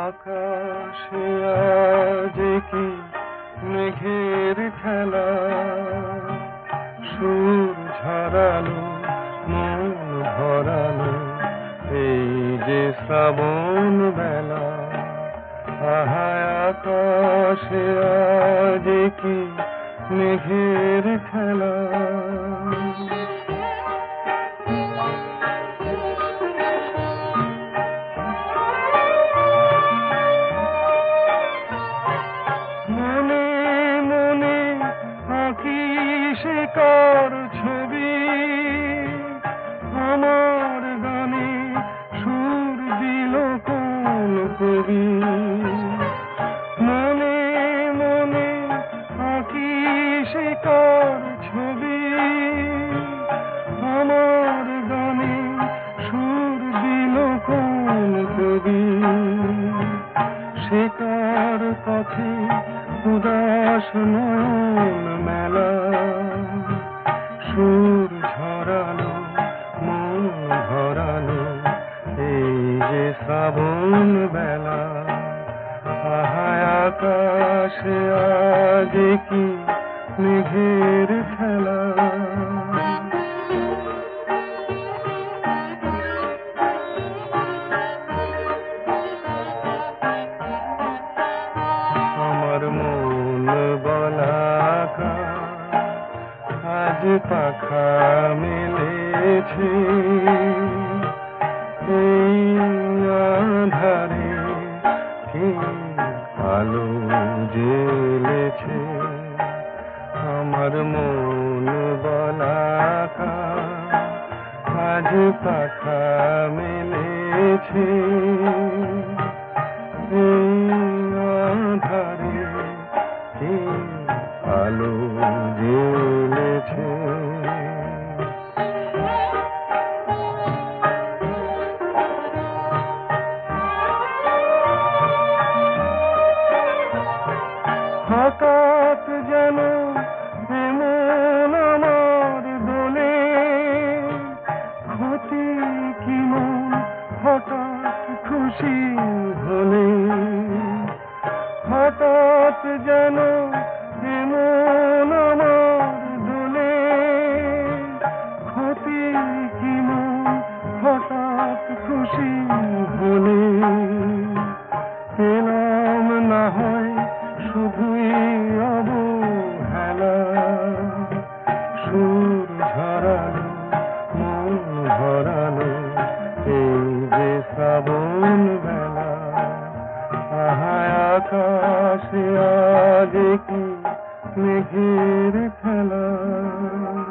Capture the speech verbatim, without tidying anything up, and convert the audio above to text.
আকাশে আজ কি মেঘের খেলা, সুর ঝরালো মন ভরালো এই যে শ্রাবণ বেলা। আহা আকাশে আজ কি মেঘের খেলা। মনে মনে আঁকি সে কার ছবি, আমার গানে সুর দিল কোন কবি। মনে মনে আঁকি সে কার ছবি, আমার গানে সুর দিল কোন কবি। সে কার পথে উদাস নয়ন মেলা, সুর ঝরালো মন ভরালো এই যে শ্রাবণ বেলা। আহা আকাশে আজ কি মেঘের খেলা। আমার মন বলাকা আজ পাখা মেলেছে, এই আঁধারে কি আলো জ্বেলেছে। আমার মন বলাকা আজ পাখা মেলেছে, এই আঁধারে কি আলো জ্বেলেছে। হঠাৎ যেন এমন আমার দোলে, ক্ষতি কি মন হঠাৎ খুশি হলে। হঠাৎ যেন এমন আমার দোলে, ক্ষতি কি মন হঠাৎ খুশি হলে। এলাম না হয় শুধুই অবহেলা, সুর ঝরালো মন ভরালো এই যে শ্রাবণ বেলা। আহা আকাশে আজ কি মেঘের খেলা।